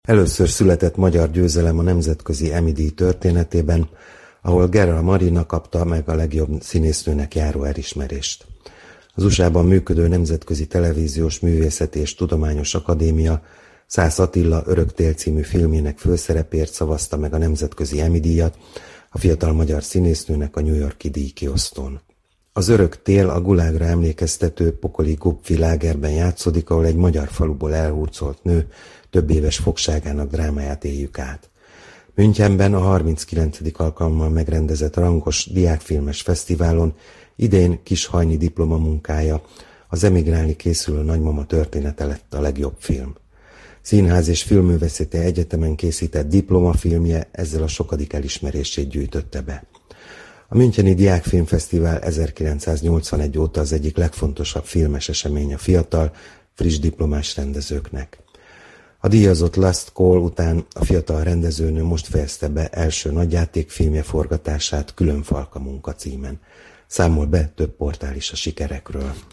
Először született magyar győzelem a nemzetközi Emmy-díj történetében, ahol Gera Marina kapta meg a legjobb színésznőnek járó elismerést. Az USA-ban működő Nemzetközi Televíziós Művészeti és Tudományos Akadémia Szász Attila Örök tél című filmjének főszerepért szavazta meg a nemzetközi Emmy-díjat a fiatal magyar színésznőnek a New York-i díjkiosztón. Az Örök tél a gulágra emlékeztető pokoli Gupfi lágerben játszódik, ahol egy magyar faluból elhurcolt nő több éves fogságának drámáját éljük át. Münchenben a 39. alkalommal megrendezett rangos diákfilmes fesztiválon idén Kis Hajni diplomamunkája, az emigrálni készülő nagymama története lett a legjobb film. Színház és Filmművészeti Egyetemen készített diplomafilmje ezzel a sokadik elismerését gyűjtötte be. A Müncheni Diákfilmfesztivál 1981 óta az egyik legfontosabb filmes esemény a fiatal, friss diplomás rendezőknek. A díjazott Last Call után a fiatal rendezőnő most fejezte be első nagyjátékfilmje forgatását Különfalka munka címen. Számol be több portál is a sikerekről.